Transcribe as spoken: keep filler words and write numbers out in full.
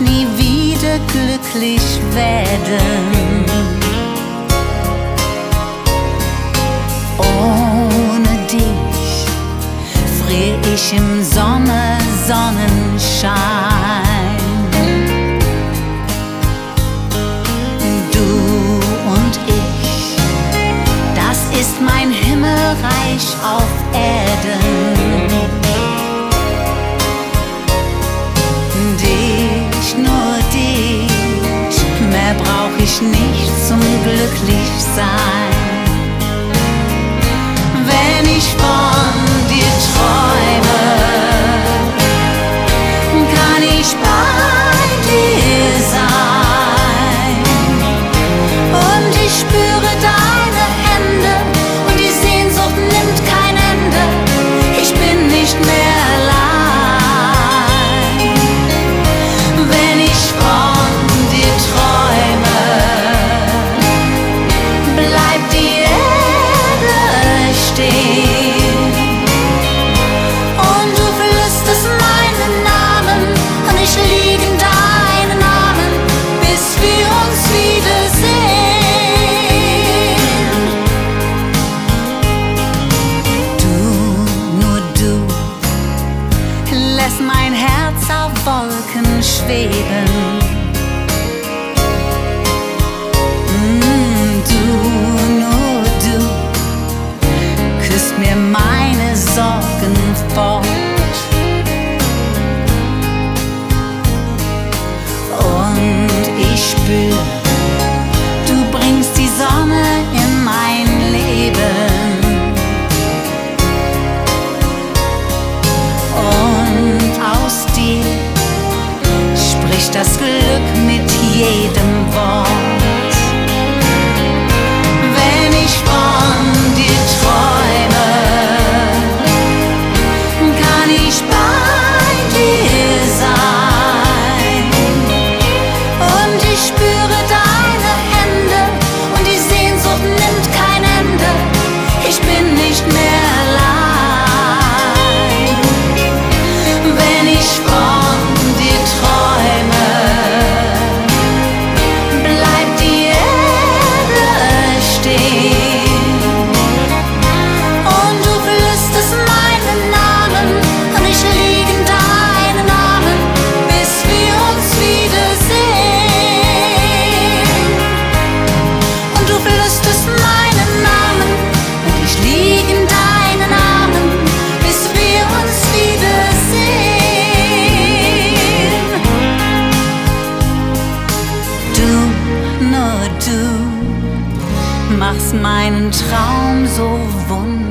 nie wieder glücklich werden. Ohne dich frier ich im Sommer Sonnenschein. Du und ich, das ist mein Himmelreich auf Erden. Dich, nur dich, mehr brauch ich nicht zum Glücklichsein. Wenn ich von dir träume, kann ich bei dir sein. Und ich spüre deine Hände und die Sehnsucht nimmt kein Ende. Ich bin nicht mehr allein. Wenn ich von dir träume, bleibt die Erde stehen. Und du flüsterst meinen Namen und ich lieg in deinen Armen, bis wir uns wiedersehen. Du, nur du, lässt mein Herz auf Wolken schweben. Mm, du, nur du, küsst mir meine Sorgen fort. Und ich spür, du bringst die Sonne in mein Leben. Und aus dir spricht das Glück mit jedem Wort. Wenn ich von dir träume, kann ich bei dir sein. Und ich spüre deine Hände und die Sehnsucht nimmt kein Ende. Ich bin nicht mehr allein. Wenn ich von dir träume, bleibt die Erde stehen. Und du flüsterst meinen Namen und ich lieg in deinen Armen, bis wir uns wiedersehen. Und du flüsterst meinen Namen und ich lieg in deinen Armen, bis wir uns wiedersehen. Du, nur du, machst meinen Traum so wunderbar.